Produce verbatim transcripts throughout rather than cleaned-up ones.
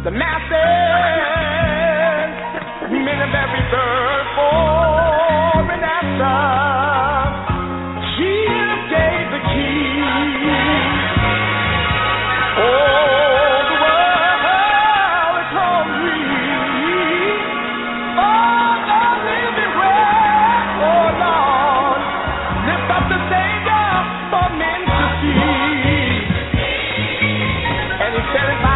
the masses, many very bird for an answer. Jesus gave the key. Oh, the world is hungry. Oh, the living bread. Oh, Lord, lift up the Savior for men to see. And he said it by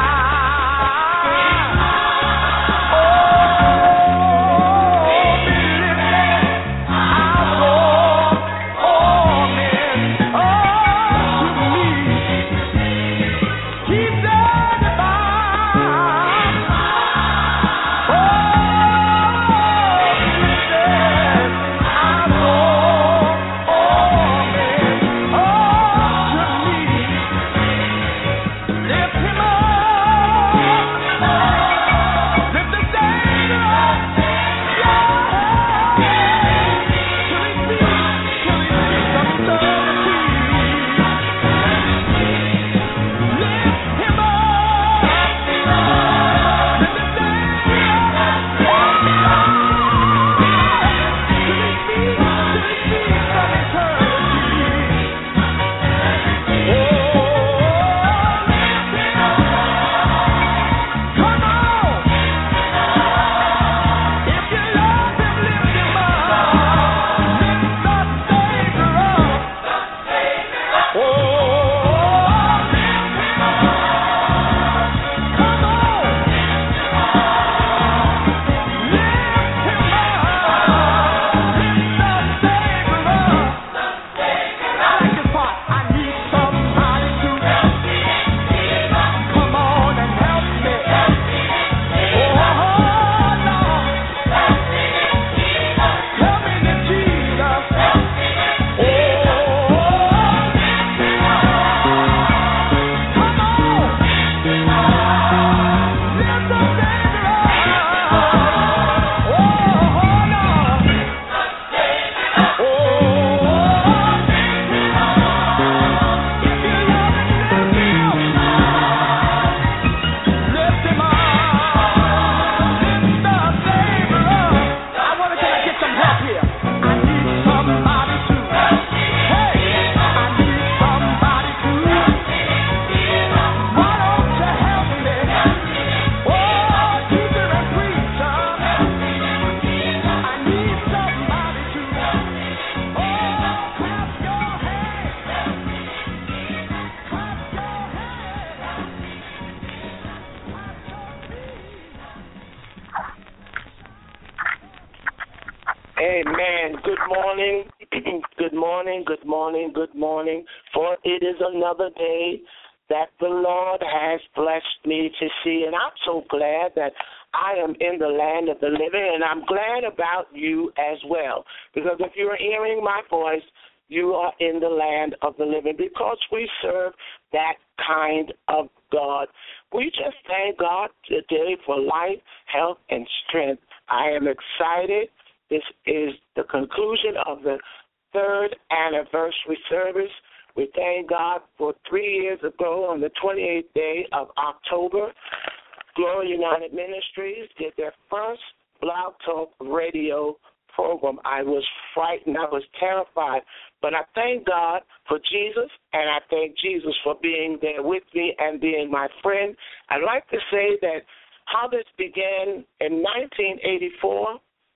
Amen. Good morning. Good morning. Good morning. Good morning. For it is another day that the Lord has blessed me to see. And I'm so glad that I am in the land of the living, and I'm glad about you as well. Because if you're hearing my voice, you are in the land of the living because we serve that kind of God. We just thank God today for life, health, and strength. I am excited. This is the conclusion of the third anniversary service. We thank God for three years ago on the twenty-eighth day of October, Glory United Ministries did their first Blog Talk radio program. I was frightened. I was terrified. But I thank God for Jesus, and I thank Jesus for being there with me and being my friend. I'd like to say that how this began in nineteen eighty-four,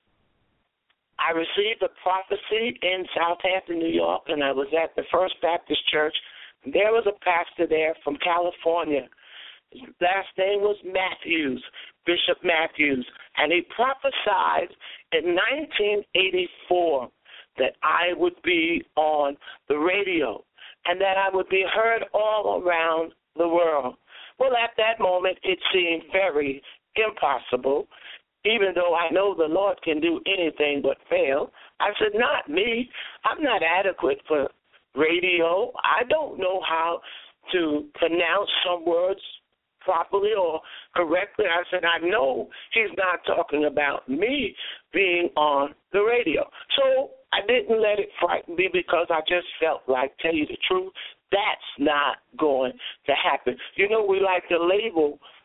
I received a prophecy in Southampton, New York, and I was at the First Baptist Church. There was a pastor there from California. His last name was Matthews, Bishop Matthews, and he prophesied in nineteen eighty-four that I would be on the radio and that I would be heard all around the world. Well, at that moment, it seemed very impossible. Even though I know the Lord can do anything but fail, I said, not me. I'm not adequate for radio. I don't know how to pronounce some words properly or correctly. I said, I know he's not talking about me being on the radio. So I didn't let it frighten me because I just felt like, tell you the truth, that's not going to happen. You know, we like to label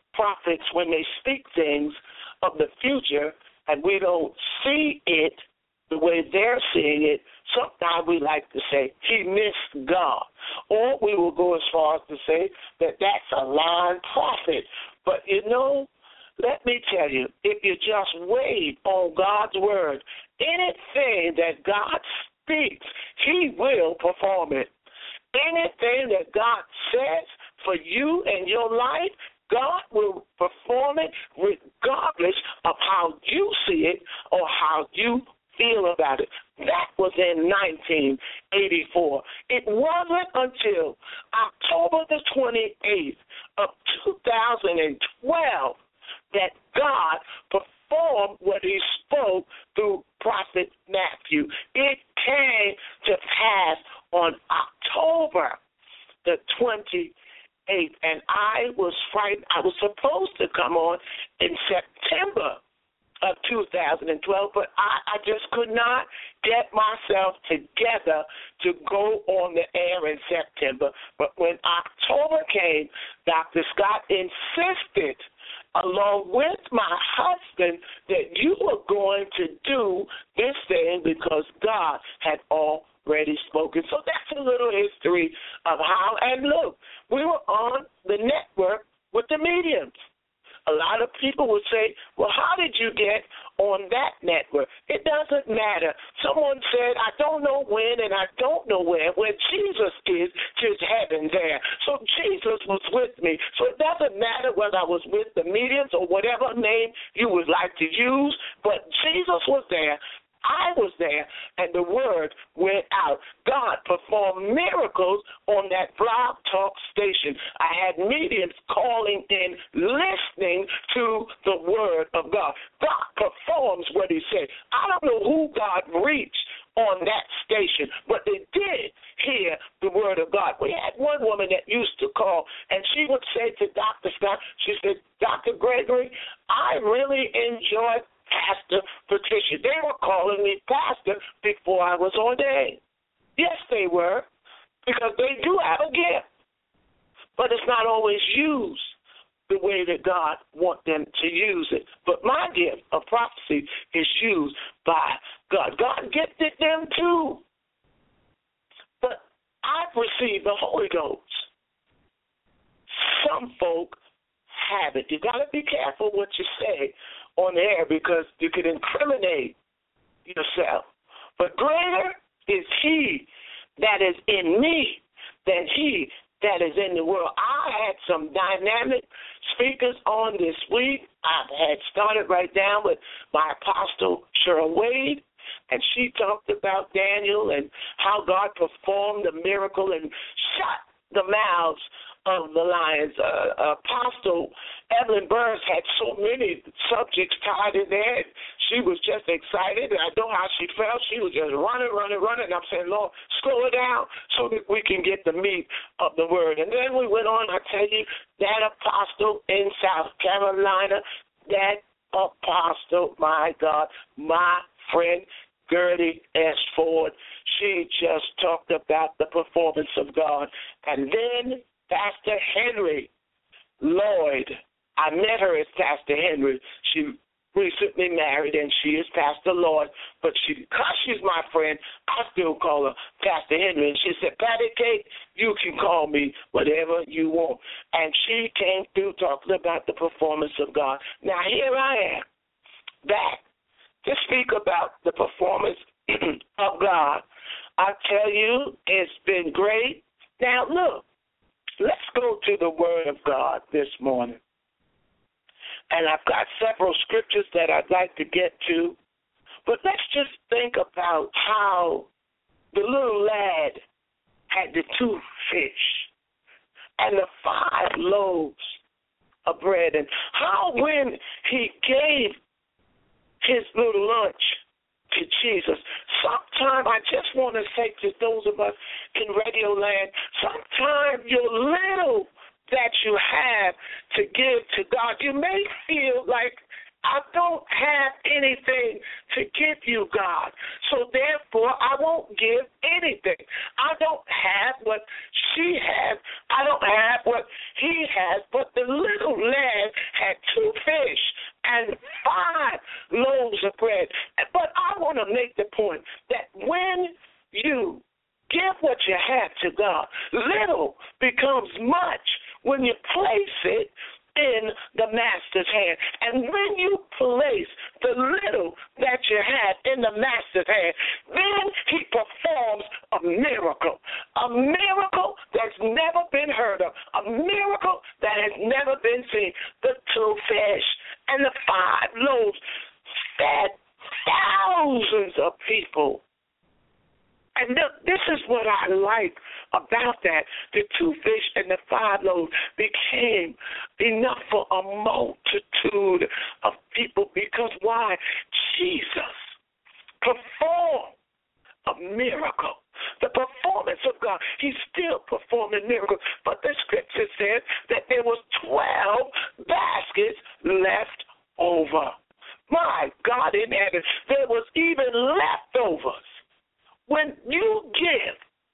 prophets, when they speak things of the future and we don't see it the way they're seeing it, sometimes we like to say, he missed God. Or we will go as far as to say that that's a lying prophet. But, you know, let me tell you, if you just wait on God's word, anything that God speaks, he will perform it. Anything that God says for you and your life, God will perform it regardless of how you see it or how you feel about it. That was in nineteen eighty-four. It wasn't until October the twenty-eighth of two thousand twelve that God performed what he spoke through Prophet Matthew. It came to pass on October the twenty-eighth, and I was frightened. I was supposed to come on in September of two thousand twelve, but I, I just could not get myself together to go on the air in September. But when October came, Doctor Scott insisted, along with my husband, that you were going to do this thing because God had already spoken. So that's a little history of how, and look, we were on the network with the mediums. A lot of people would say, well, how did you get on that network? It doesn't matter. Someone said, I don't know when and I don't know where. Where Jesus is, there's heaven there. So Jesus was with me. So it doesn't matter whether I was with the mediums or whatever name you would like to use, but Jesus was there. I was there, and the word went out. God performed miracles on that blog talk station. I had mediums calling in, listening to the word of God. God performs what he said. I don't know who God reached on that station, but they did hear the word of God. We had one woman that used to call, and she would say to Doctor Scott, she said, Doctor Gregory, I really enjoyed Pastor Patricia. They were calling me pastor before I was ordained. Yes, they were, because they do have a gift, but it's not always used the way that God wants them to use it. But my gift of prophecy is used by God. God gifted them too. But I've received the Holy Ghost. Some folk have it. You got to be careful what you say on the air because you could incriminate yourself. But greater is he that is in me than he that is in the world. I had some dynamic speakers on this week. I had started right down with my apostle, Cheryl Wade, and she talked about Daniel and how God performed a miracle and shut the mouths of the lions. Uh, Apostle Evelyn Burns had so many subjects tied in there. She was just excited. I know how she felt. She was just running, running, running. I'm saying, Lord, slow it down so that we can get the meat of the word. And then we went on. I tell you, that apostle in South Carolina, that apostle, my God, my friend, Gertie S. Ford, she just talked about the performance of God. And then Pastor Henry Lloyd, I met her as Pastor Henry. She recently married, and she is Pastor Lloyd. But she, because she's my friend, I still call her Pastor Henry. And she said, Patty Cake, you can call me whatever you want. And she came through talking about the performance of God. Now, here I am, back to speak about the performance of God. I tell you, it's been great. Now, look. Let's go to the Word of God this morning. And I've got several scriptures that I'd like to get to. But let's just think about how the little lad had the two fish and the five loaves of bread. And how when he gave his little lunch to Jesus. Sometimes I just want to say to those of us in Radio Land, sometimes your little that you have to give to God, you may feel like I don't have anything to give you, God. So therefore, I won't give anything. I don't have what she has. I don't have what he has. But the little lad had two fish and five loaves of bread. But I want to make the point that when you give what you have to God, little becomes much when you place it in the master's hand. And when you place the little that you have in the master's hand, then he performs a miracle. A miracle that's never been heard of. A miracle that has never been seen. The two fish and the five loaves fed thousands of people. And this is what I like about that. The two fish and the five loaves became enough for a multitude of people. Because why? Jesus performed a miracle. The performance of God, he's still performing miracles. But the scripture says that there was twelve baskets left over. My God in heaven, there was even leftovers. When you give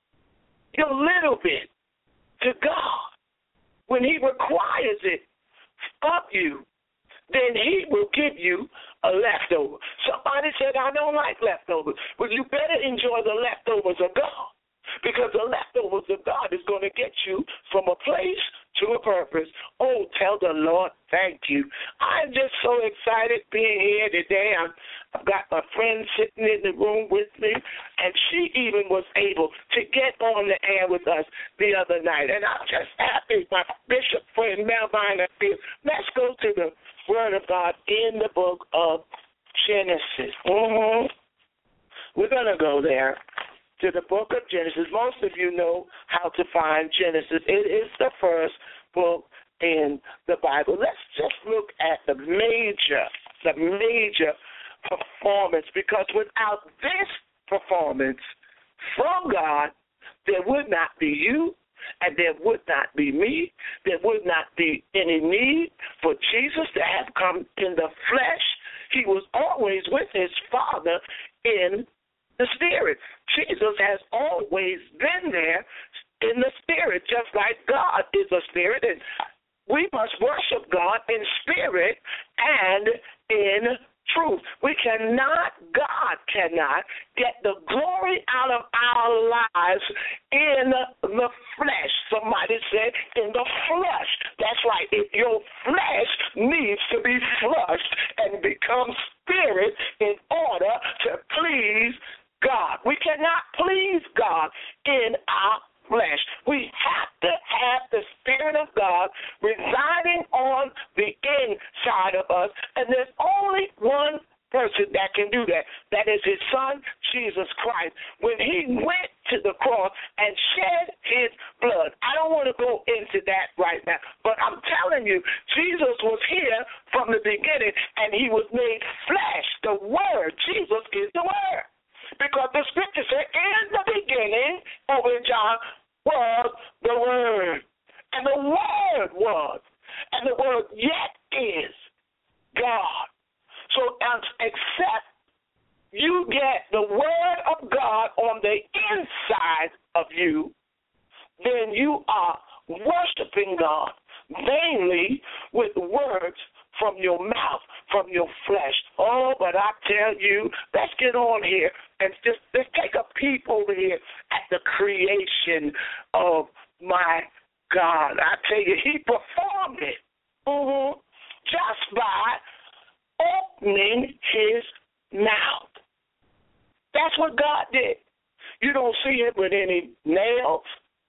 your little bit to God, when he requires it of you, then he will give you a leftover. Somebody said, I don't like leftovers. Well, you better enjoy the leftovers of God, because the leftovers of God is going to get you from a place to a purpose. Oh, tell the Lord thank you. I'm just so excited being here today. I'm, I've got my friend sitting in the room with me, and she even was able to get on the air with us the other night. And I'm just happy. My bishop friend, Melvina, let's go to the Word of God in the book of Genesis. Mm-hmm. We're going to go there. To the book of Genesis. Most of you know how to find Genesis. It is the first book in the Bible. Let's just look at the major, the major performance, because without this performance from God, there would not be you, and there would not be me. There would not be any need for Jesus to have come in the flesh. He was always with his Father in the Spirit. Jesus has always been there in the Spirit, just like God is a Spirit, and we must worship God in spirit and in truth. We cannot, God cannot, get the glory out of our lives in the flesh. Somebody said, in the flesh. That's right. If your flesh needs to be flushed and become spirit in order to please God. We cannot please God in our flesh. We have to have the Spirit of God residing on the inside of us, and there's only one person that can do that. That is his Son, Jesus Christ. When he went to the cross and shed his blood. I don't want to go into that right now, but I'm telling you, Jesus was here from the beginning, and he was made flesh. The Word, Jesus is the Word. Because the scripture said, in the beginning, over in John, was the Word. And the Word was. And the Word yet is God. So except you get the Word of God on the inside of you, then you are worshiping God vainly with words from your mouth, from your flesh. Oh, but I tell you, let's get on here and just let's take a peep over here at the creation of my God. I tell you, he performed it mm-hmm, just by opening his mouth. That's what God did. You don't see it with any nails,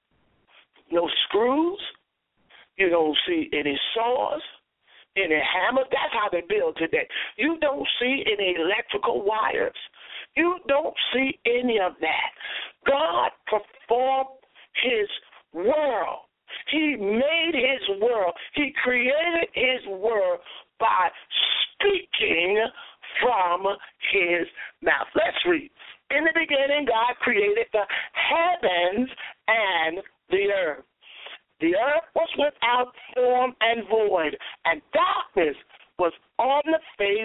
no screws. You don't see any saws, any hammers. That's how they build today. You don't see any electrical wires. You don't see any of that. God performed his world. He made his world. He created his world by speaking from his mouth. Let's read. In the beginning, God created the heavens and the earth. The earth was without form and void, and darkness was on the face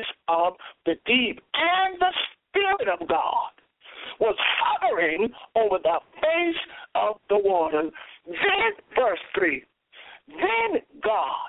hovering over the face of the water. Then, verse three, then God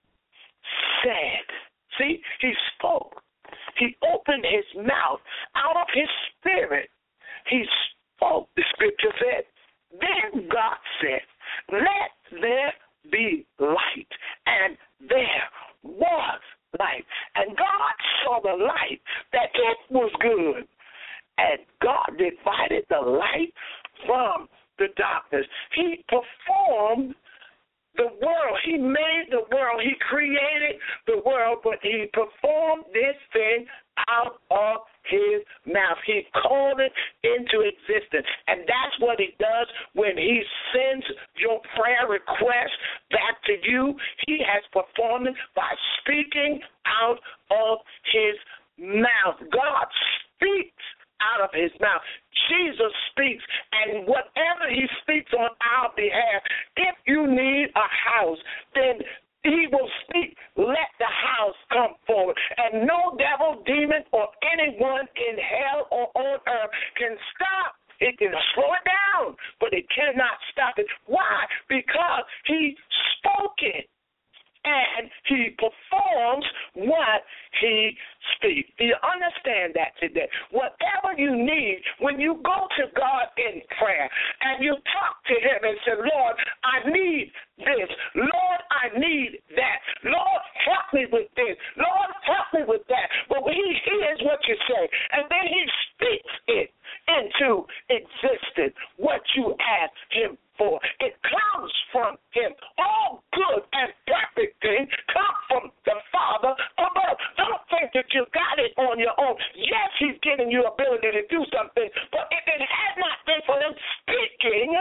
said, see, he spoke. He opened his mouth out of his spirit. He spoke. The scripture said, then God said, let there be light. And there was light. And God saw the light, that it was good. And God divided the light from the darkness. He performed the world. He made the world. He created the world, but he performed this thing out of his mouth. He called it into existence. And that's what he does when he sends your prayer request back to you. He has performed it by speaking out of his mouth. God speaks out of his mouth. Jesus speaks, and whatever he speaks on our behalf, if you need a house, then he will speak. Let the house come forward. And no devil, demon, or anyone in hell or on earth can stop. It can slow it down, but it cannot stop it. Why? Because he spoke it. And he performs what he speaks. Do you understand that today? Whatever you need, when you go to God in prayer and you talk to him and say, Lord, I need this. Lord, I need that. Lord, help me with this. Lord, help me with that. But he hears what you say, and then he speaks it into existence, what you ask him for. It comes from him. All good and perfect things come from the Father above. Don't think that you got it on your own. Yes, he's giving you ability to do something, but if it had not been for him speaking,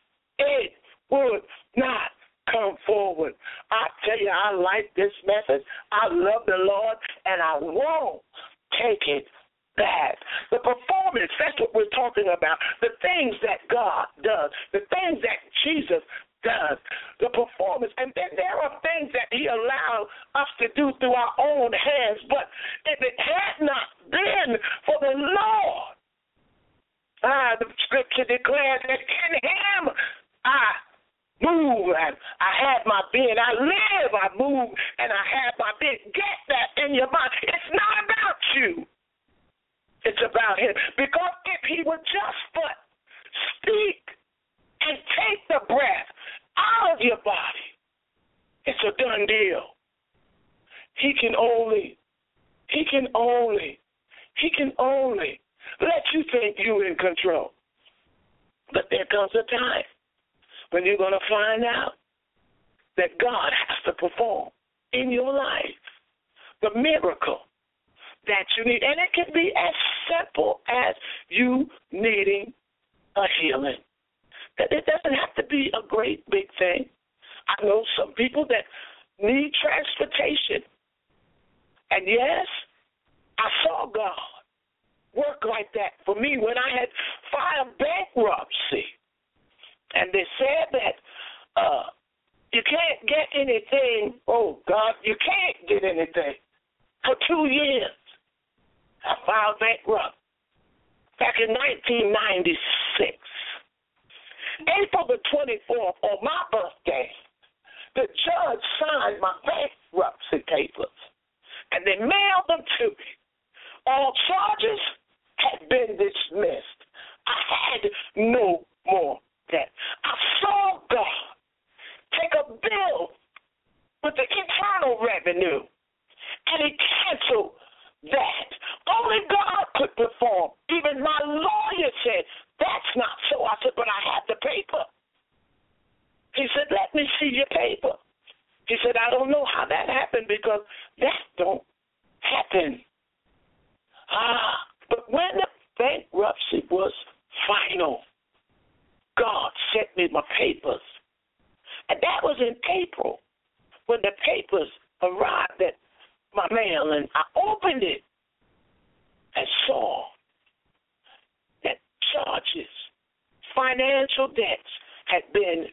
it would not come forward. I tell you, I like this message. I love the Lord, and I won't take it back. The performance, that's what we're talking about. The things that God does, the things that Jesus does, the performance. And then there are things that he allowed us to do through our own hands. But if it had not been for the Lord, ah, the scripture declares that in him I move, and I have my being. I live, I move, and I have my being. Get that in your mind. It's not about you. It's about him. Because if he would just but speak and take the breath out of your body, it's a done deal. He can only, he can only, he can only let you think you're in control. But there comes a time when you're going to find out that God has to perform in your life the miracle that you need. And it can be as simple as you needing a healing. That it doesn't have to be a great big thing. I know some people that need transportation. And yes, I saw God work like that for me when I had filed bankruptcy. And they said that uh, you can't get anything. Oh, God, you can't get anything for two years. I filed bankrupt back in nineteen ninety-six. April the twenty-fourth, on my birthday, the judge signed my bankruptcy papers, and they mailed them to me. All charges had been dismissed. I had no more debt. I saw God take a bill with the Internal Revenue, and he canceled that. Only God could perform. Even my lawyer said, that's not so. I said, but I have the paper. He said, let me see your paper. He said, I don't know how that happened because that don't happen. Ah, but when the bankruptcy was final, God sent me my papers. And that was in April when the papers arrived at my mail, and I opened it and saw that charges, financial debts had been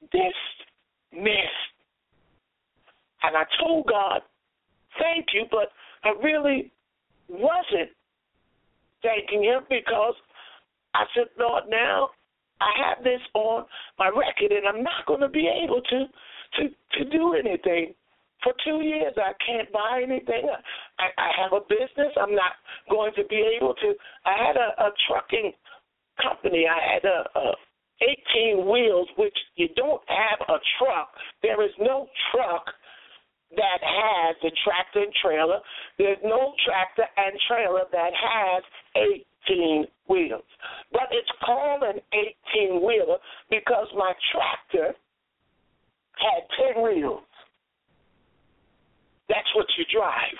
dismissed. And I told God, thank you, but I really wasn't thanking him because I said, Lord, now I have this on my record, and I'm not going to be able to, to, to do anything. For two years, I can't buy anything. I, I have a business. I'm not going to be able to. I had a, a trucking company. I had a, a eighteen wheels, which you don't have a truck. There is no truck that has a tractor and trailer. There's no tractor and trailer that has eighteen wheels. But it's called an eighteen-wheeler because my tractor had ten wheels. That's what you drive.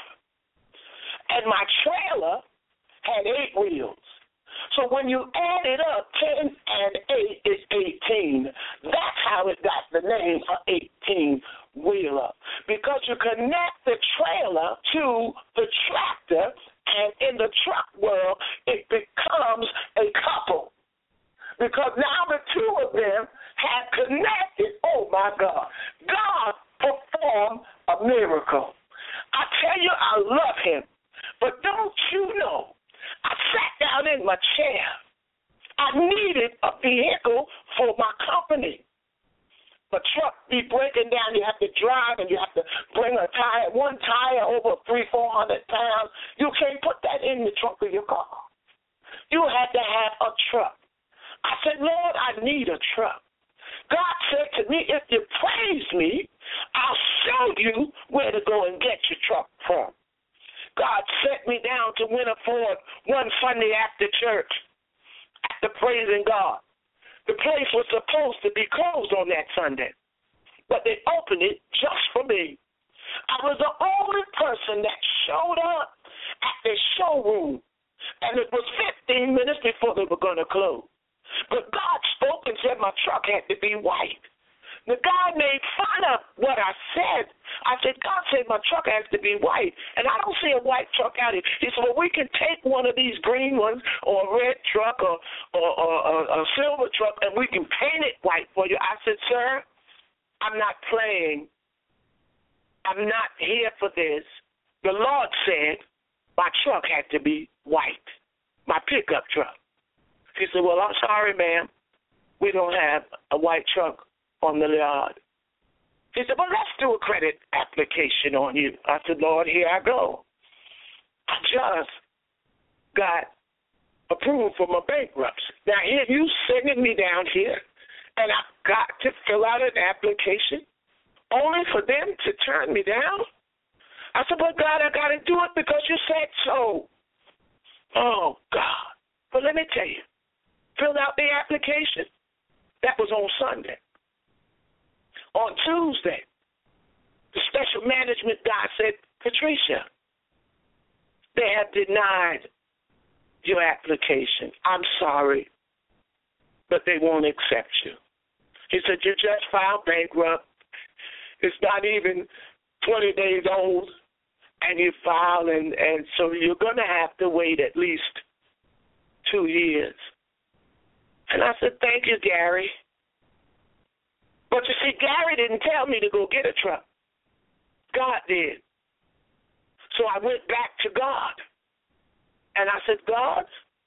And my trailer had eight wheels. So when you add it up, ten and eight is eighteen. That's how it got the name of eighteen-wheeler. Because you connect the trailer to the tractor, and in the truck world, it becomes a couple. Because now the two of them have connected. Oh, my God. God performed a miracle. I tell you, I love him. But don't you know, I sat down in my chair. I needed a vehicle for my company. The truck be breaking down. You have to drive, and you have to bring a tire, one tire over three, four hundred pounds. You can't put that in the trunk of your car. You had to have a truck. I said, Lord, I need a truck. God said to me, if you praise me, I'll show you where to go and get your truck from. God sent me down to Winter Ford one Sunday after church, after praising God. The place was supposed to be closed on that Sunday, but they opened it just for me. I was the only person that showed up at the showroom, and it was fifteen minutes before they were going to close. But God spoke and said my truck had to be white. The guy made fun of what I said. I said, God said my truck has to be white, and I don't see a white truck out here. He said, well, we can take one of these green ones or a red truck or, or, or, or a silver truck, and we can paint it white for you. I said, sir, I'm not playing. I'm not here for this. The Lord said my truck had to be white, my pickup truck. He said, well, I'm sorry, ma'am. We don't have a white truck on the yard. He said, well, let's do a credit application on you. I said, Lord, here I go. I just got approved for my bankruptcy. Now, here you sending me down here, and I've got to fill out an application only for them to turn me down? I said, but God, I got to do it because you said so. Oh, God. But let me tell you, filled out the application. That was on Sunday. On Tuesday, the special management guy said, Patricia, they have denied your application. I'm sorry, but they won't accept you. He said, you just filed bankrupt. It's not even twenty days old, and you filed, and, and so you're going to have to wait at least two years. And I said, thank you, Gary. But you see, Gary didn't tell me to go get a truck. God did. So I went back to God. And I said, God,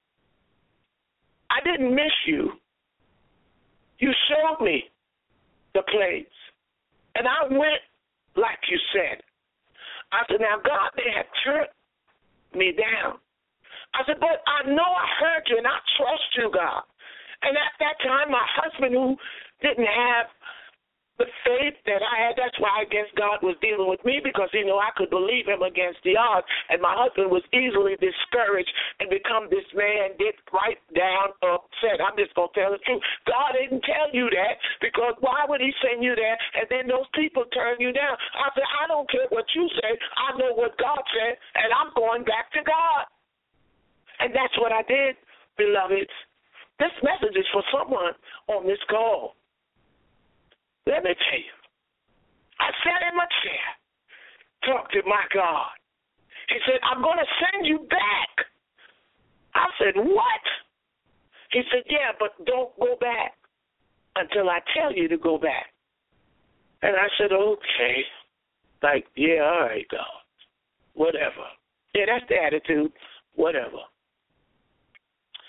I didn't miss you. You showed me the place. And I went like you said. I said, now, God, they have turned me down. I said, but I know I heard you, and I trust you, God. And at that time, my husband, who didn't have the faith that I had, that's why I guess God was dealing with me, because he knew I could believe him against the odds. And my husband was easily discouraged and become this man, get right down upset. I'm just going to tell the truth. God didn't tell you that, because why would he send you there and then those people turn you down? I said, I don't care what you say. I know what God said, and I'm going back to God. And that's what I did, beloveds. This message is for someone on this call. Let me tell you, I sat in my chair, talked to my God. He said, I'm going to send you back. I said, what? He said, yeah, but don't go back until I tell you to go back. And I said, okay. Like, yeah, all right, God. Whatever. Yeah, that's the attitude. Whatever.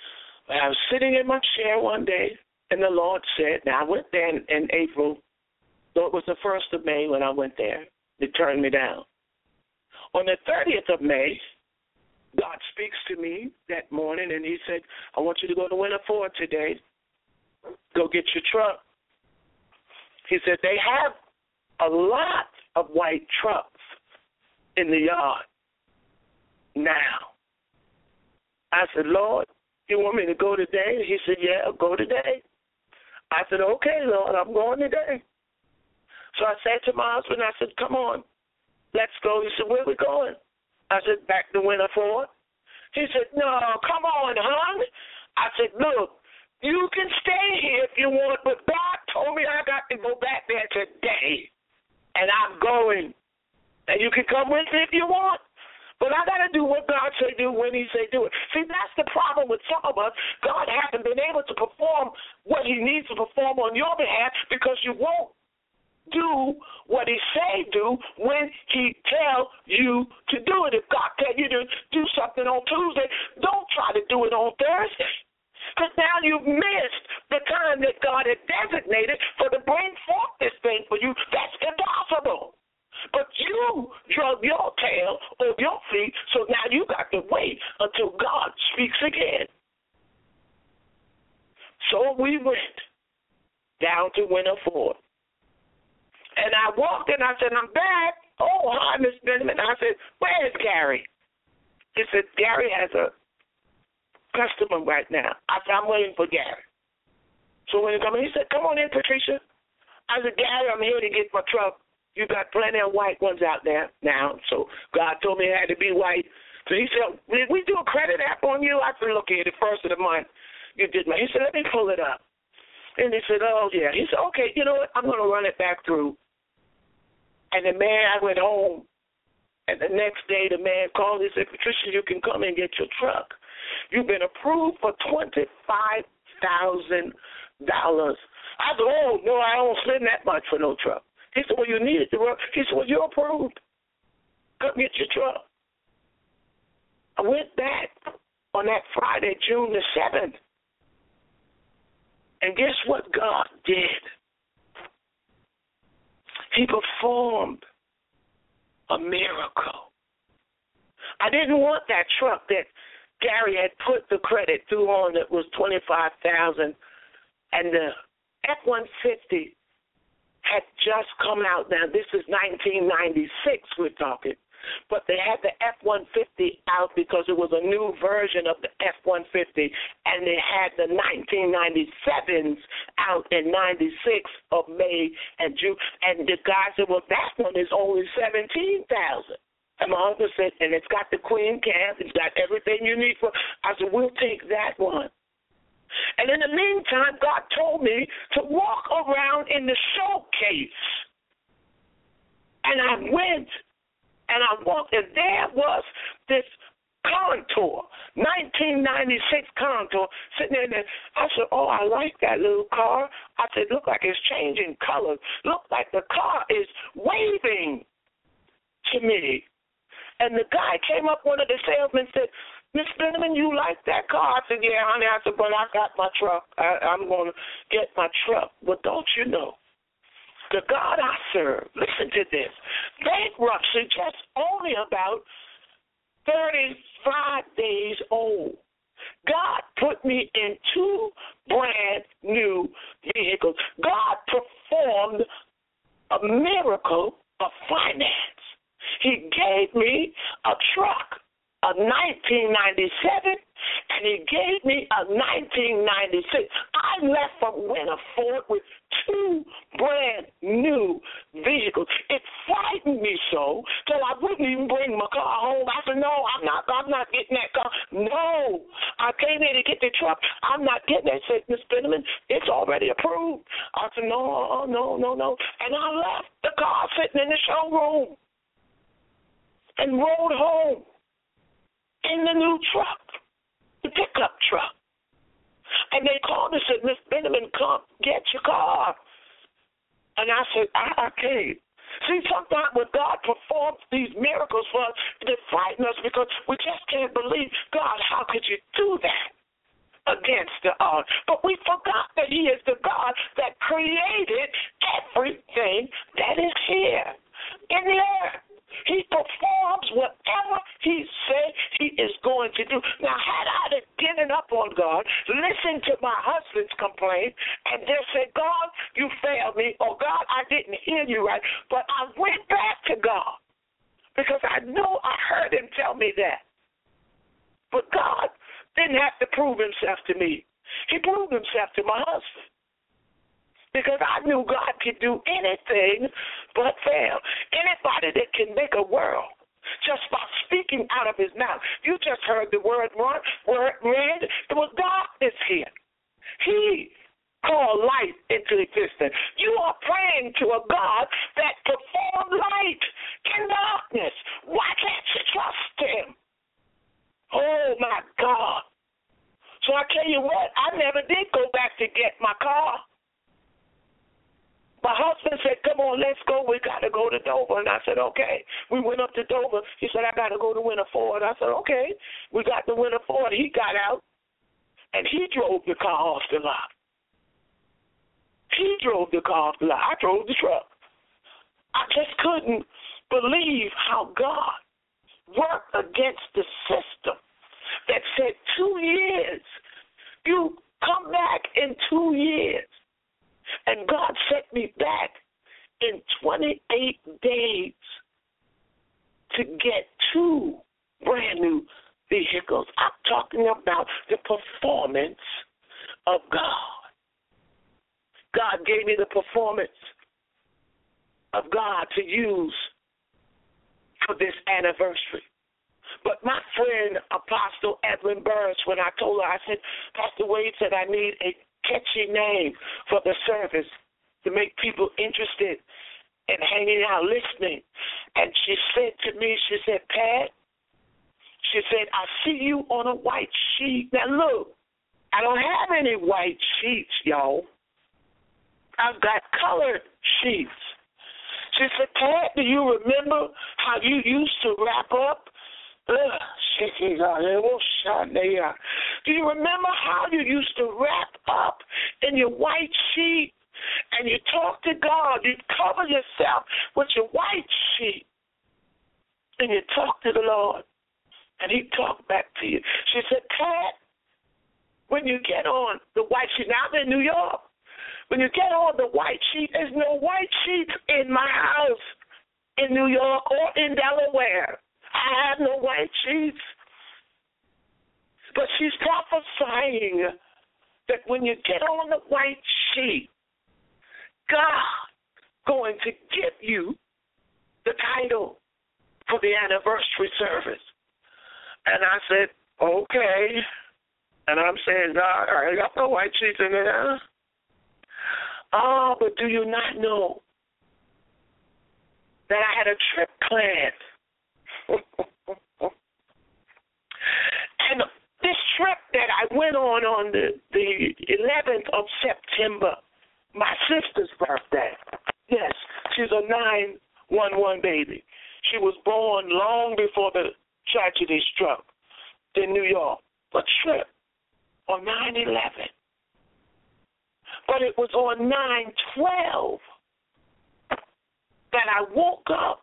I was sitting in my chair one day, and the Lord said, now I went there in, in April, so it was the first of May when I went there. They turned me down. On the thirtieth of May, God speaks to me that morning, and he said, I want you to go to Winter Ford today. Go get your truck. He said, they have a lot of white trucks in the yard now. I said, Lord, you want me to go today? He said, yeah, go today. I said, okay, Lord, I'm going today. So I said to my husband, I said, come on, let's go. He said, where are we going? I said, back to Winter Ford. He said, no, come on, hon. I said, look, you can stay here if you want, but God told me I got to go back there today, and I'm going. And you can come with me if you want. But I got to do what God say do when he say do it. See, that's the problem with some of us. God hasn't been able to perform what he needs to perform on your behalf because you won't do what he say do when he tell you to do it. If God tell you to do something on Tuesday, don't try to do it on Thursday. Because now you've missed the time that God had designated for to bring forth this thing for you. That's impossible. But you drug your tail over your feet, so now you got to wait until God speaks again. So we went down to Winter Ford. And I walked in, I said, I'm back. Oh, hi, Miss Benjamin. I said, where's Gary? He said, Gary has a customer right now. I said, I'm waiting for Gary. So when he come in, he said, come on in, Patricia. I said, Gary, I'm here to get my truck. You got plenty of white ones out there now. So God told me it had to be white. So he said, did we do a credit app on you? I said, look here, the first of the month you did my. He said, let me pull it up. And he said, oh, yeah. He said, okay, you know what? I'm going to run it back through. And the man, I went home. And the next day the man called. He said, Patricia, you can come and get your truck. You've been approved for twenty-five thousand dollars. I said, oh, no, I don't spend that much for no truck. He said, well, you need it to work. He said, well, you're approved. Come get your truck. I went back on that Friday, June the seventh. And guess what God did? He performed a miracle. I didn't want that truck that Gary had put the credit through on that was twenty-five thousand dollars, and the F one fifty had just come out. Now, this is nineteen ninety-six we're talking. But they had the F one fifty out because it was a new version of the F one fifty, and they had the nineteen ninety-sevens out in ninety-six of May and June. And the guy said, well, that one is only seventeen thousand dollars. And my uncle said, and it's got the Queen cam, it's got everything you need for. I said, we'll take that one. And in the meantime, God told me to walk around in the showcase. And I went. And I walked, and there was this Contour, nineteen ninety-six Contour, sitting there. I said, oh, I like that little car. I said, look like it's changing colors. Look like the car is waving to me. And the guy came up, one of the salesmen said, Miss Benjamin, you like that car? I said, yeah, honey. I said, but I got my truck. I, I'm going to get my truck. But don't you know? The God I serve, listen to this, bankruptcy just only about thirty-five days old. God put me in two brand new vehicles. God performed a miracle of finance. He gave me a truck, a nineteen ninety-seven, and he gave me a nineteen ninety-six. I left from Winter Ford with two brand new vehicles. It frightened me so that I wouldn't even bring my car home. I said, no, I'm not I'm not getting that car. No. I came here to get the truck. I'm not getting it. I said, Miss Benjamin, it's already approved. I said, no, no, no, no. And I left the car sitting in the showroom and rode home in the new truck, the pickup truck. And they called and said, Miss Benjamin, come get your car. And I said, I, I can't. See, sometimes when God performs these miracles for us, they frighten us because we just can't believe, God, how could you do that? against the odds. But we forgot that he is the God that created everything that is here in the earth. He performs whatever he said he is going to do. Now, had I given up on God, listened to my husband's complaint, and just said, God, you failed me, or God, I didn't hear you right, but I went back to God because I knew I heard him tell me that. But God didn't have to prove himself to me. He proved himself to my husband. Because I knew God could do anything but fail. Anybody that can make a world just by speaking out of his mouth. You just heard the word run, word read. It was darkness here. He called light into existence. You are praying to a God that performed light in darkness. Why can't you trust him? Oh, my God. So I tell you what, I never did go back to get my car. My husband said, come on, let's go. We got to go to Dover. And I said, okay. We went up to Dover. He said, I got to go to Winter Ford. I said, okay. We got to Winter Ford. He got out, and he drove the car off the lot. He drove the car off the lot. I drove the truck. I just couldn't believe how God worked against the system that said two years. You come back in two years. And God set me back in twenty-eight days to get two brand new vehicles. I'm talking about the performance of God. God gave me the performance of God to use for this anniversary. But my friend, Apostle Evelyn Burns, when I told her, I said, Pastor Wade said I need a catchy name for the service to make people interested in hanging out, listening. And she said to me, she said, Pat, she said, I see you on a white sheet. Now, look, I don't have any white sheets, y'all. I've got colored sheets. She said, Pat, do you remember how you used to wrap up? Ugh, do you remember how you used to wrap up in your white sheet and you talk to God? You cover yourself with your white sheet and you talk to the Lord and he talked back to you. She said, Pat, when you get on the white sheet, now I'm in New York, when you get on the white sheet, there's no white sheets in my house in New York or in Delaware. I have no white sheets. But she's prophesying that when you get on the white sheet, God going to give you the title for the anniversary service. And I said, okay. And I'm saying, God, I got no white sheets in there. Oh, but do you not know that I had a trip planned? And this trip that I went on on the, the eleventh of September, my sister's birthday. Yes, she's a nine one one baby. She was born long before the tragedy struck in New York. A trip on nine eleven. But it was on nine twelve that I woke up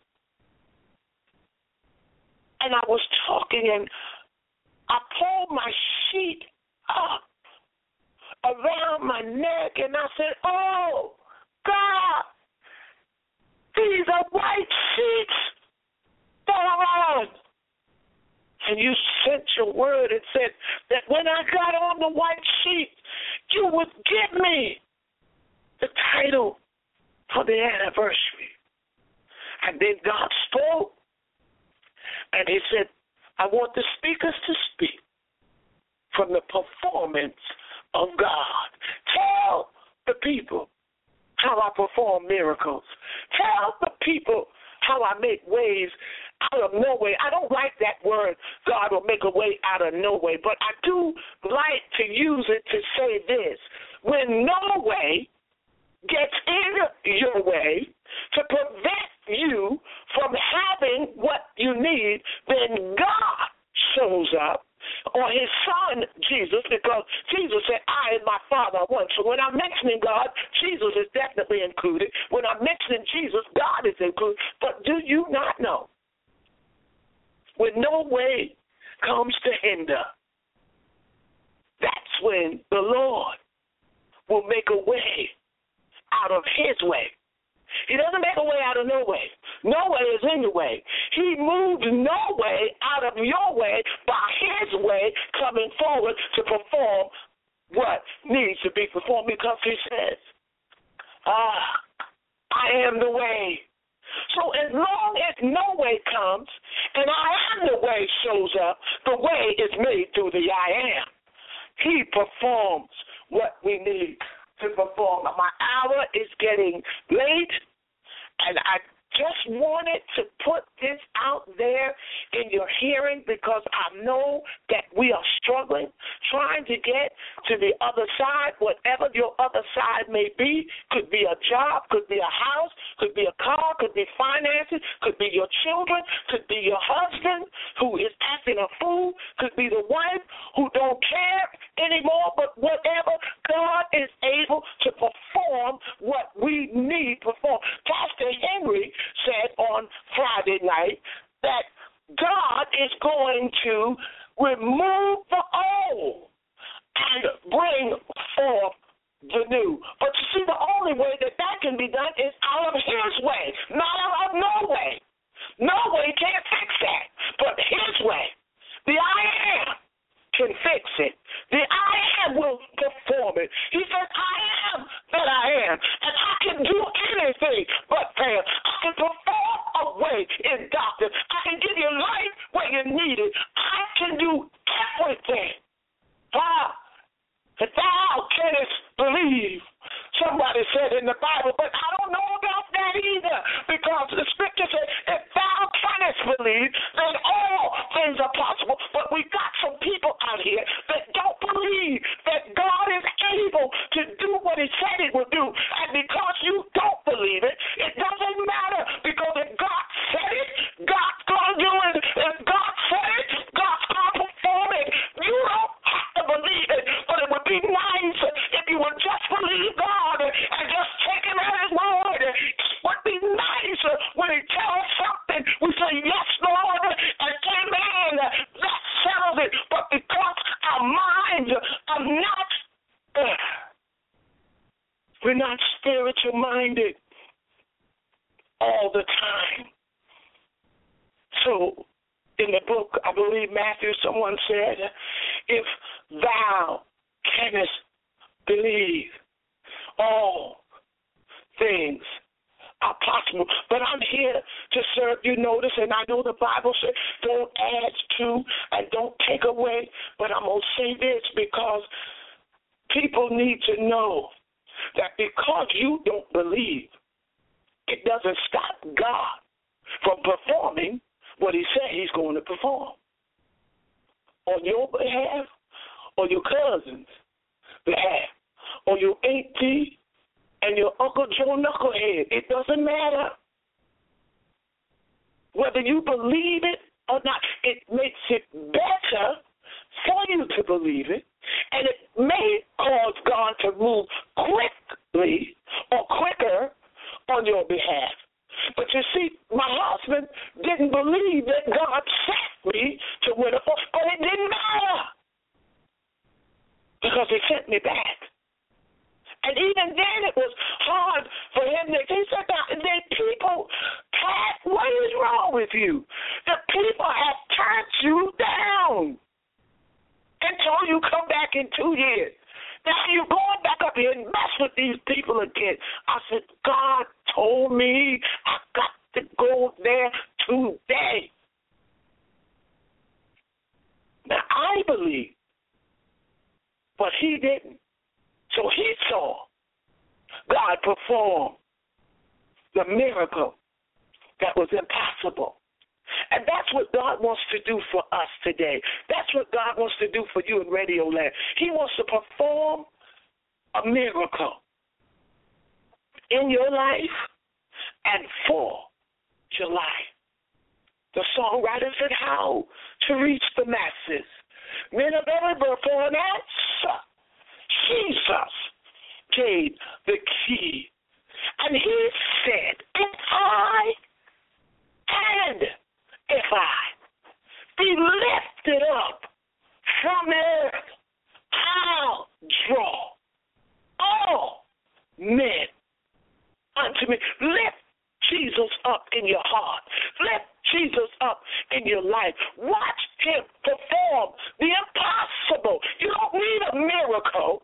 and I was talking and I pulled my sheet up around my neck and I said, oh, God, these are white sheets that are on. And you sent your word and said that when I got on the white sheet, you would give me the title for the anniversary. And then God spoke, and he said, I want the speakers to speak from the performance of God. Tell the people how I perform miracles. Tell the people how I make ways out of no way. I don't like that word, God will make a way out of no way, but I do like to use it to say this. When no way gets in your way to prevent you from having what you need, then God shows up, or his son, Jesus, because when I'm mentioning God, Jesus is definitely included. When I'm mentioning Jesus, God is included. But do you not know, when no way comes to hinder, that's when the Lord will make a way out of his way. He doesn't make a way out of no way. No way is in your way. He moved no way out of your way by his way coming forward to perform what needs to be performed, because he says, ah, I am the way. So as long as no way comes and I am the way shows up, the way is made through the I am. He performs what we need to perform. My hour is getting late, and I just wanted to put this out there in your hearing, because I know that we are struggling, trying to get to the other side, whatever your other side may be. Could be a job, could be a house, could be a car, could be finances, could be your children, could be your husband who is acting a fool, could be the wife who don't care anymore, but whatever, God is able to perform what we need perform. Pastor Henry said on Friday night that God is going to remove the old and bring forth the new. But you see, the only way that that can be done is out of his way, not out of no way. No way can't fix that, but his way. The I am can fix it. The I am will perform it. He says, I am that I am, and I can do anything but fail. I can perform a way in doctrine. I can give you life where you need it. I can do everything. Ah, if thou canst believe, somebody said in the Bible, but I don't know about that either, because the scripture says, if thou canst believe, then all things are possible. But we got some people out here that don't believe that God is able to do what he said he would do. And because you don't believe it, it doesn't matter, because if God said it, God's going to do it. If God said it, God's going to perform it. You don't have to believe it, but it would be nice if you would just believe God and just take him at his word. It would be nice when he tells us something, we say, yes, Lord, and amen. That settles it. But because our minds are not, uh, we're not spiritual minded all the time. So in the book, I believe Matthew, someone said, if thou canst believe, all things are possible. But I'm here to serve you. Notice, and I know the Bible says don't add to and don't take away, but I'm going to say this because people need to know that because you don't believe, it doesn't stop God from performing what he said he's going to perform on your behalf, on your cousin's behalf, on your auntie and your Uncle Joe Knucklehead. It doesn't matter. Whether you believe it or not, it makes it better for you to believe it, and it may cause God to move quickly or quicker on your behalf. But you see, my husband didn't believe that God sent me to Winterford, but it didn't matter because he sent me back. And even then it was hard for him to, he said, the people, Pat, what is wrong with you? The people have turned you down and told you come back in two years. Now you're going back up here and mess with these people again. I said, God told me I got to go there today. Now I believe, but he didn't. So he saw God perform the miracle that was impossible. And that's what God wants to do for us today. That's what God wants to do for you in Radio Land. He wants to perform a miracle in your life and for your life. The songwriter said how to reach the masses. Men of every birth for an answer. Jesus gave the key. And he said, if I, and if I be lifted up from earth, I'll draw all men unto me. Lift Jesus up in your heart. Lift Jesus up in your life. Watch him perform the impossible. You don't need a miracle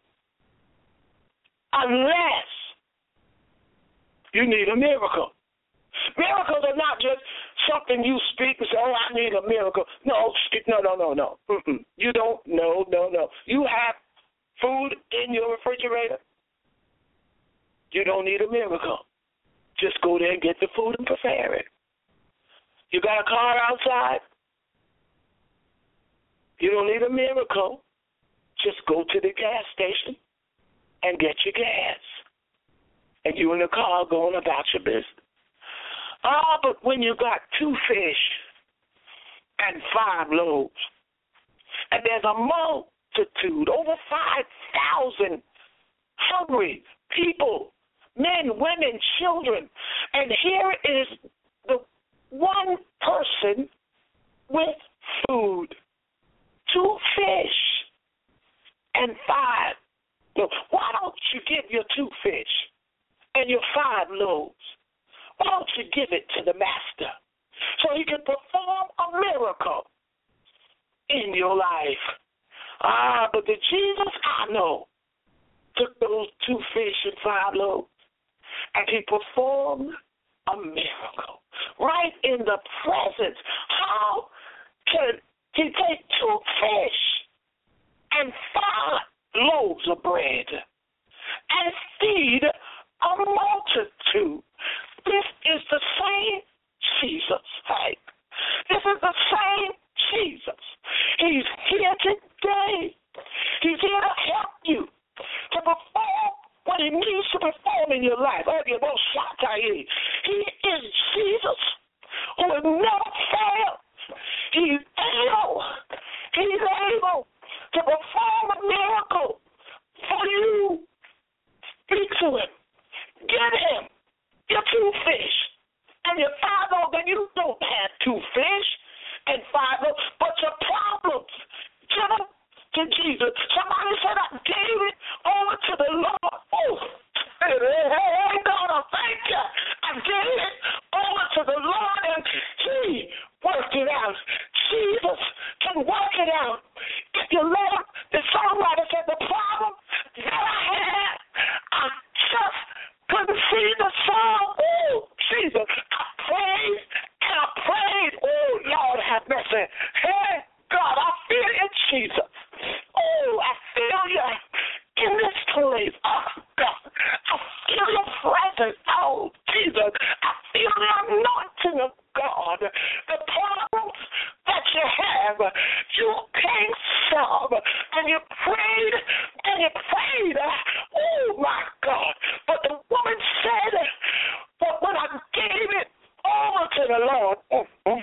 unless you need a miracle. Miracles are not just something you speak and say, oh, I need a miracle. No, no, no, no, no. Mm-mm. You don't, no, no, no. You have food in your refrigerator. You don't need a miracle. Just go there and get the food and prepare it. You got a car outside. You don't need a miracle. Just go to the gas station and get your gas. And you in the car going about your business. Ah, but when you got two fish and five loaves, and there's a multitude, over five thousand hungry people, men, women, children, and here is the one person with food, two fish and five loaves. Why don't you give your two fish and your five loaves? Why don't you give it to the master so he can perform a miracle in your life? Ah, but the Jesus I know took those two fish and five loaves and he performed a miracle right in the presence. How can he take two fish and five loaves of bread and feed a multitude? This is the same Jesus. Hey, this is the same Jesus. He's here today. He's here to help you to perform what he needs to perform in your life. He is Jesus who will never fail. He's able. He's able to perform a miracle for you. Speak to him. Get him your two fish and your five loaves. And you don't have two fish and five loaves, but your problems. Give them to Jesus. Somebody said, I gave it over to the Lord. Oh, hey, God, I thank you. I gave it over to the Lord, and he worked it out. Jesus can work it out. If you let him, the songwriter said, the problem that I had, I just couldn't see the song. Oh, Jesus, I prayed and I prayed. Oh, Lord, have mercy. Hey, God, I feel it, Jesus. Oh, I feel you in this place. Oh, God, I feel your presence. Oh, Jesus, I feel the anointing of God. The problems that you have, you can't solve. And you prayed and you prayed. Oh, my God. But the woman said, but when I gave it over to the Lord, oh, oh,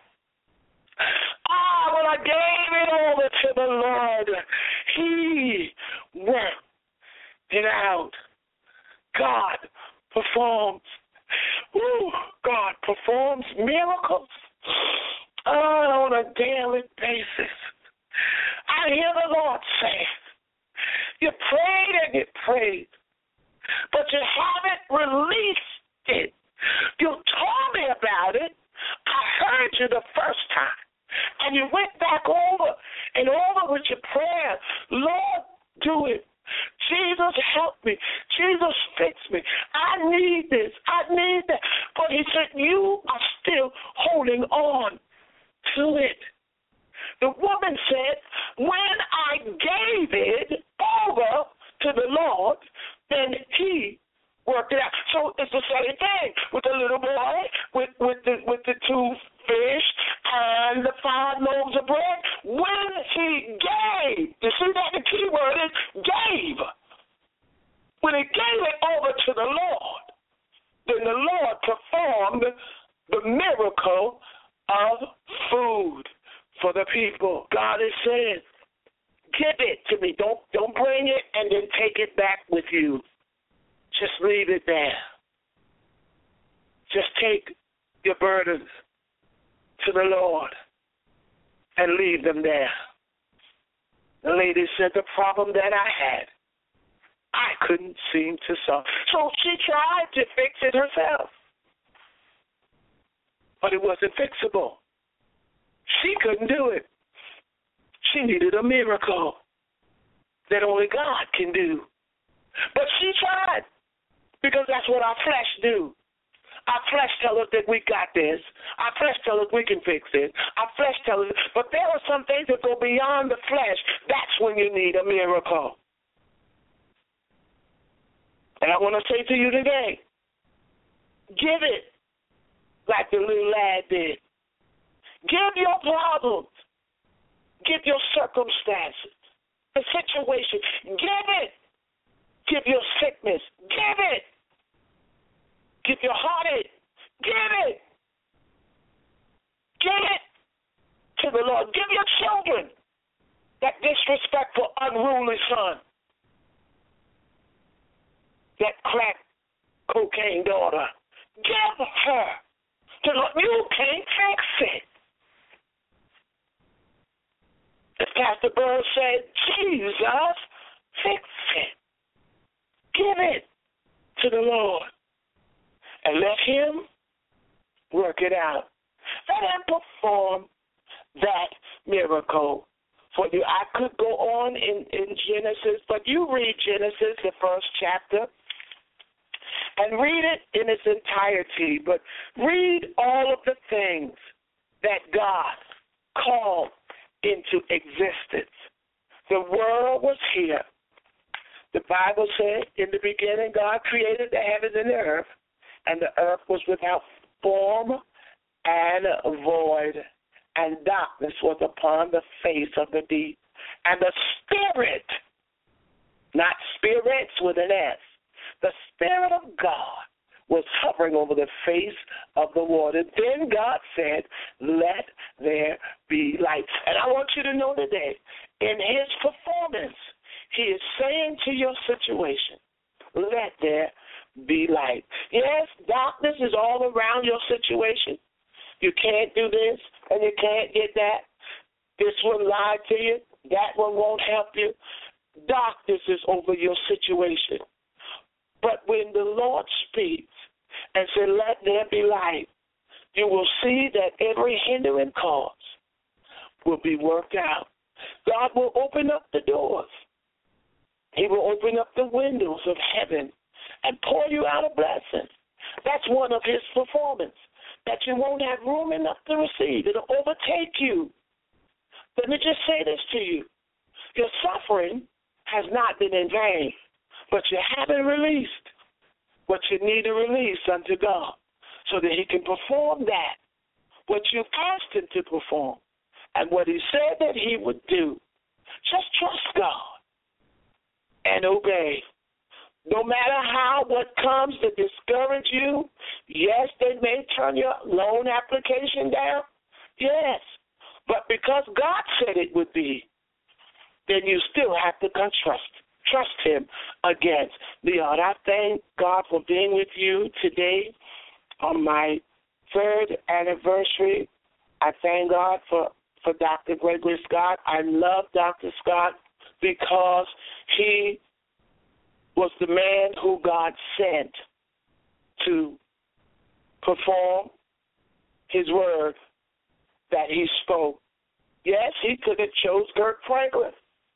ah, when I gave it over to the Lord, he worked it out. God performs. Ooh, God performs miracles oh, on a daily basis. I hear the Lord say, you prayed and you prayed, but you haven't released it. You told me about it. I heard you the first time, and you went back over and over with your prayer. Lord, do it. Jesus, help me. Jesus, fix me. I need this. I need that. But he said, you are still holding on to it. The woman said, when I gave it over to the Lord, then he worked it out. So it's the same thing with the little boy, with, with, the, with the two fish and the five loaves of bread. When he gave, you see that the key word is gave. When he gave it over to the Lord, then the Lord performed the miracle of food for the people. God is saying, give it to me. Don't don't bring it and then take it back with you. Just leave it there. Just take your burdens to the Lord and leave them there. The lady said the problem that I had, I couldn't seem to solve. So she tried to fix it herself. But it wasn't fixable. She couldn't do it. She needed a miracle that only God can do. But she tried, because that's what our flesh do. Our flesh tells us that we got this. Our flesh tells us we can fix it. Our flesh tells us, but there are some things that go beyond the flesh. That's when you need a miracle. And I want to say to you today, give it like the little lad did. Give your problems. Give your circumstances, the situation. Give it. Give your sickness. Give it. Give your heartache. Give it. Give it to the Lord. Give your children, that disrespectful, unruly son, that crack cocaine daughter. Give her to the Lord. You can't fix it. As Pastor Burr said, Jesus, fix it. Give it to the Lord and let him work it out. Let him perform that miracle for you. I could go on in, in Genesis, but you read Genesis, the first chapter, and read it in its entirety. But read all of the things that God called into existence. The world was here. The Bible said, in the beginning, God created the heavens and the earth, and the earth was without form and void, and darkness was upon the face of the deep. And the Spirit, not spirits with an S, the Spirit of God was hovering over the face of the water. Then God said, let there be light. And I want you to know today, in his performance, he is saying to your situation, let there be light. Yes, darkness is all around your situation. You can't do this and you can't get that. This one lied to you. That one won't help you. Darkness is over your situation. But when the Lord speaks and says, let there be light, you will see that every hindering cause will be worked out. God will open up the doors. He will open up the windows of heaven and pour you out a blessing. That's one of his performance, that you won't have room enough to receive. It'll overtake you. Let me just say this to you. Your suffering has not been in vain, but you haven't released what you need to release unto God so that he can perform that, what you've asked him to perform, and what he said that he would do. Just trust God and obey. No matter how what comes to discourage you, yes, they may turn your loan application down, yes, but because God said it would be, then you still have to trust, trust him against the odds. I thank God for being with you today on my third anniversary. I thank God for, for Doctor Gregory Scott. I love Doctor Scott because he was the man who God sent to perform his word that he spoke. Yes, he could have chose Kirk Franklin,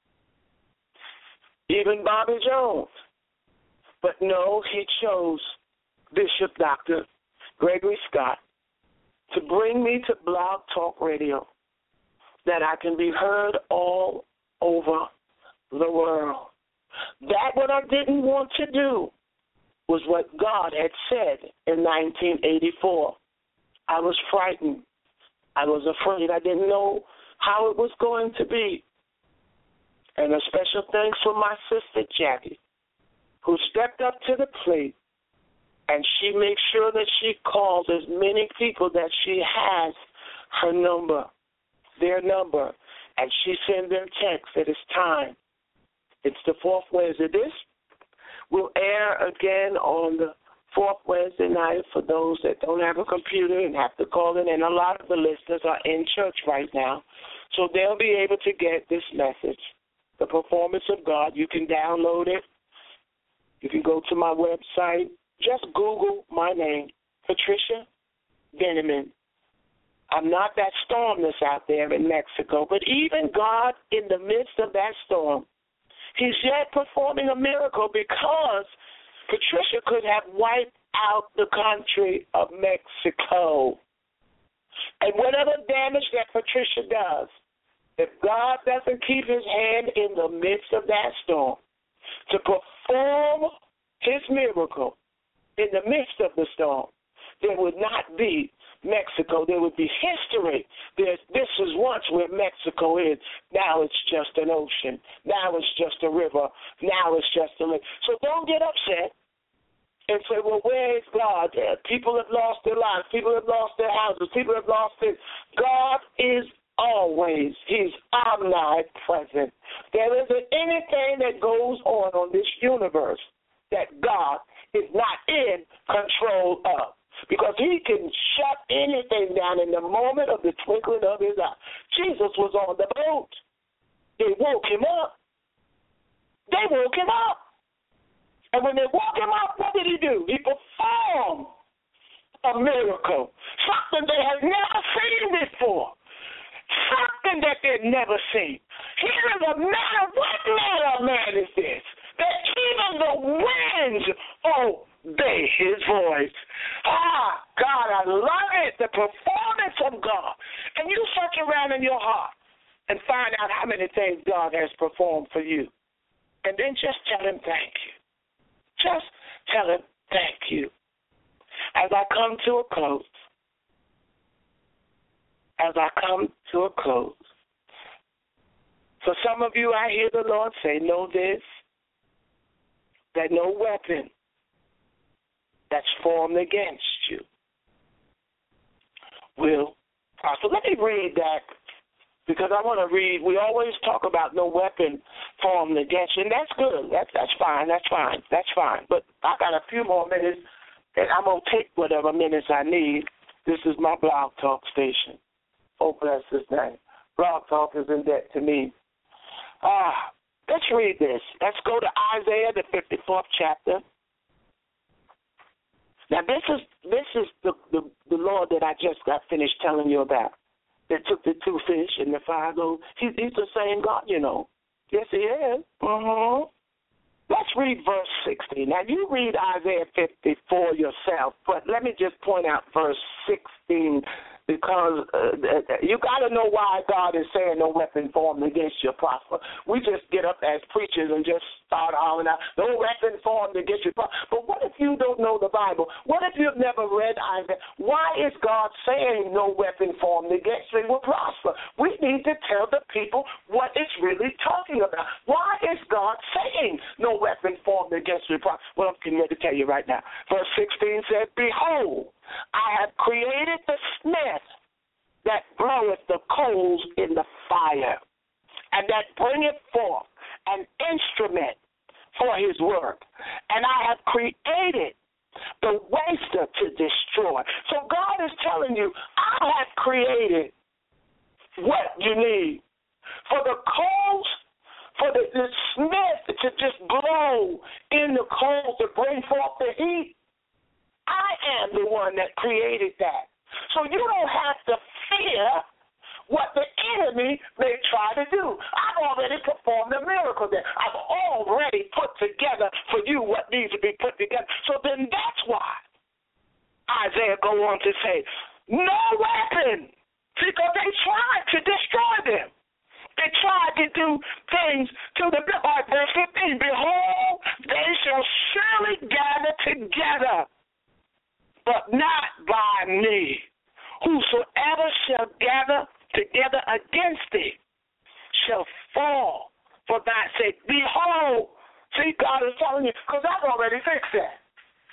even Bobby Jones. But no, he chose Bishop Doctor Gregory Scott to bring me to Blog Talk Radio, that I can be heard all over the world. That what I didn't want to do was what God had said in nineteen eighty-four. I was frightened. I was afraid. I didn't know how it was going to be. And a special thanks for my sister Jackie, who stepped up to the plate, and she makes sure that she calls as many people that she has her number, their number, and she sends them texts that it's time. It's the fourth Wednesday. This will air again on the fourth Wednesday night for those that don't have a computer and have to call in. And a lot of the listeners are in church right now, so they'll be able to get this message, the performance of God. You can download it. You can go to my website. Just Google my name, Patricia Venneman. I'm not that storm that's out there in Mexico, but even God, in the midst of that storm, he's yet performing a miracle, because Patricia could have wiped out the country of Mexico. And whatever damage that Patricia does, if God doesn't keep his hand in the midst of that storm to perform his miracle in the midst of the storm, there would not be Mexico. There would be history. There's, this was once where Mexico is. Now it's just an ocean. Now it's just a river. Now it's just a lake. So don't get upset and say, well, where is God? People have lost their lives. People have lost their houses. People have lost it. God is always. He's omnipresent. There isn't anything that goes on on this universe that God is not in control of, because he can shut anything down in the moment of the twinkling of his eye. Jesus was on the boat. They woke him up. They woke him up. And when they woke him up, what did he do? He performed a miracle, something they had never seen before, something that they'd never seen. Here is a man, what manner of man is this? That even the winds obey his voice. Ah, God, I love it, the performance of God. And you search around in your heart and find out how many things God has performed for you. And then just tell him thank you. Just tell him thank you. As I come to a close, as I come to a close, for some of you, I hear the Lord say, know this, that no weapon that's formed against you will prosper. Let me read that, because I want to read. We always talk about no weapon formed against you, and that's good. That's that's fine. That's fine. That's fine. But I got a few more minutes, and I'm going to take whatever minutes I need. This is my Blog Talk station. Oh, bless his name. Blog Talk is in debt to me. Ah, let's read this. Let's go to Isaiah, the fifty-fourth chapter. Now, this is this is the, the, the Lord that I just got finished telling you about, that took the two fish and the five loaves. He, he's the same God, you know. Yes, he is. Mm-hmm. Let's read verse sixteen. Now, you read Isaiah fifty-four yourself, but let me just point out verse sixteen, because uh, you got to know why God is saying no weapon formed against you prosper. We just get up as preachers and just start hollering out, no weapon formed against you prosper. But what if you don't know the Bible? What if you've never read Isaiah? Why is God saying no weapon formed against you will prosper? We need to tell the people what it's really talking about. Why is God saying no weapon formed against you prosper? Well, I'm getting ready to tell you right now. Verse sixteen says, behold, I have created the smith that bloweth the coals in the fire, and that bringeth forth an instrument for his work. And I have created the waster to destroy. So God is telling you, I have created what you need. For the coals, for the, the smith to just blow in the coals to bring forth the heat, I am the one that created that. So you don't have to fear what the enemy may try to do. I've already performed a miracle there. I've already put together for you what needs to be put together. So then that's why Isaiah go on to say, no weapon, because they tried to destroy them. They tried to do things to the verse fifteen. Behold, they shall surely gather together, but not by me. Whosoever shall gather together against thee shall fall for thy sake. Behold, see, God is telling you, because I've already fixed that.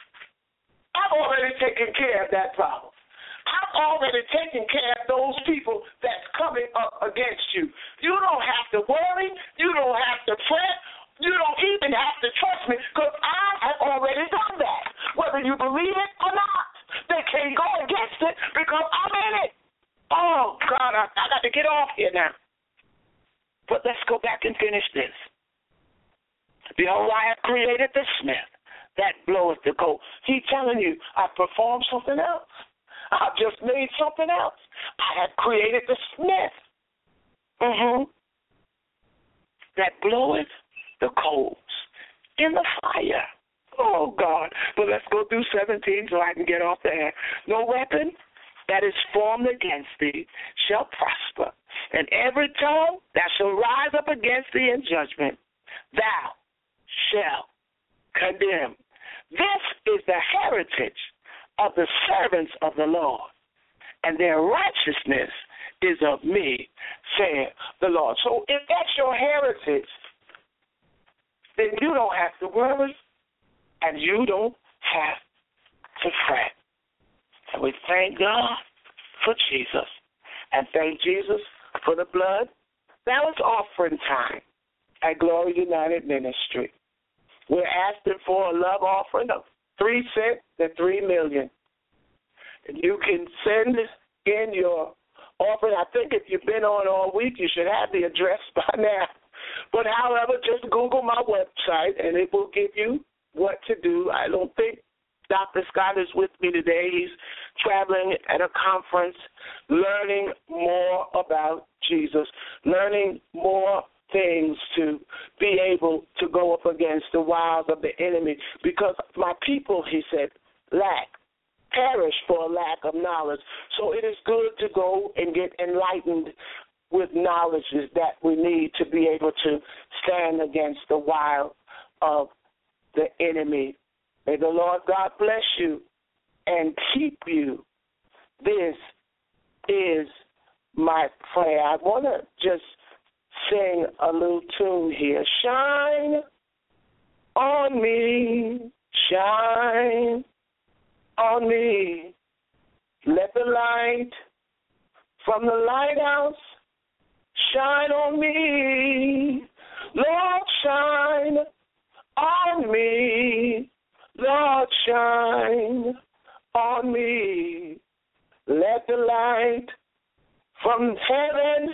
I've already taken care of that problem. I've already taken care of those people that's coming up against you. You don't have to worry. You don't have to fret. You don't even have to trust me because I have already done that. Whether you believe it or not, they can't go against it because I'm in it. Oh, God, I, I got to get off here now. But let's go back and finish this. Behold, I have created the smith that bloweth the coal. He's telling you, I've performed something else. I've just made something else. I have created the smith mm-hmm, that bloweth the coals in the fire. Oh, God. But let's go through seventeen so I can get off the air. No weapon that is formed against thee shall prosper, and every tongue that shall rise up against thee in judgment, thou shalt condemn. This is the heritage of the servants of the Lord, and their righteousness is of me, saith the Lord. So if that's your heritage, then you don't have to worry, and you don't have to fret. And we thank God for Jesus, and thank Jesus for the blood. That was offering time at Glory United Ministry. We're asking for a love offering of three cents to three million. And you can send in your offering. I think if you've been on all week, you should have the address by now. But however, just Google my website, and it will give you what to do. I don't think Doctor Scott is with me today. He's traveling at a conference, learning more about Jesus, learning more things to be able to go up against the wiles of the enemy. Because my people, he said, lack, perish for a lack of knowledge. So it is good to go and get enlightened with knowledge that we need to be able to stand against the wile of the enemy. May the Lord God bless you and keep you. This is my prayer. I want to just sing a little tune here. Shine on me, shine on me. Let the light from the lighthouse shine on me. Lord, shine on me. Lord, shine on me. Let the light from heaven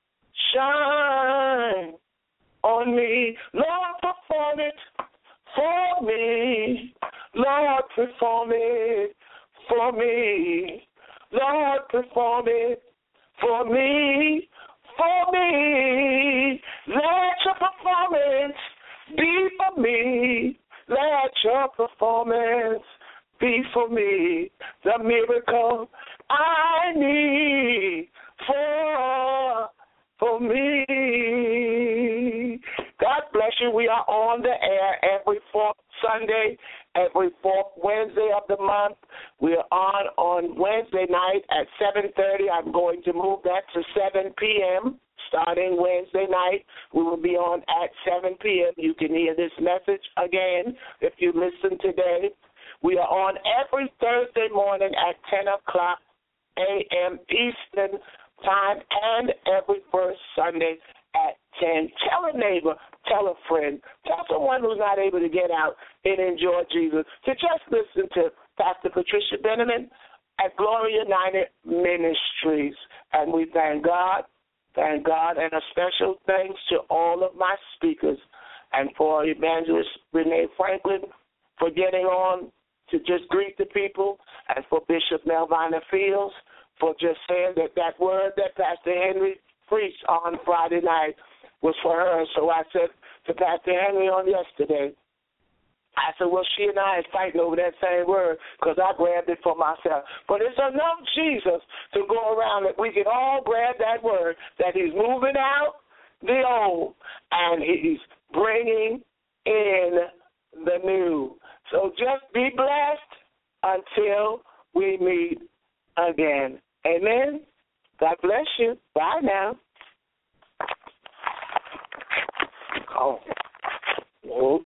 shine on me. Lord, perform it for me. Lord, perform it for me. Lord, perform it for me. For me. Let your performance be for me. Let your performance be for me. The miracle I need for for me. God bless you. We are on the air every fourth Sunday, every fourth Wednesday of the month. We are on on Wednesday night at seven thirty. I'm going to move that to seven p.m. Starting Wednesday night, we will be on at seven p.m. You can hear this message again if you listen today. We are on every Thursday morning at ten o'clock a.m. Eastern Time and every first Sunday at ten. Tell a neighbor, tell a friend, tell someone who's not able to get out and enjoy Jesus to just listen to Pastor Patricia Benjamin at Glory United Ministries. And we thank God. Thank God, and a special thanks to all of my speakers and for Evangelist Renee Franklin for getting on to just greet the people, and for Bishop Melvina Fields for just saying that that word that Pastor Henry preached on Friday night was for her. So I said to Pastor Henry on yesterday, I said, well, she and I is fighting over that same word because I grabbed it for myself. But it's enough Jesus to go around that we can all grab that word, that he's moving out the old and he's bringing in the new. So just be blessed until we meet again. Amen. God bless you. Bye now. Oh. Oh.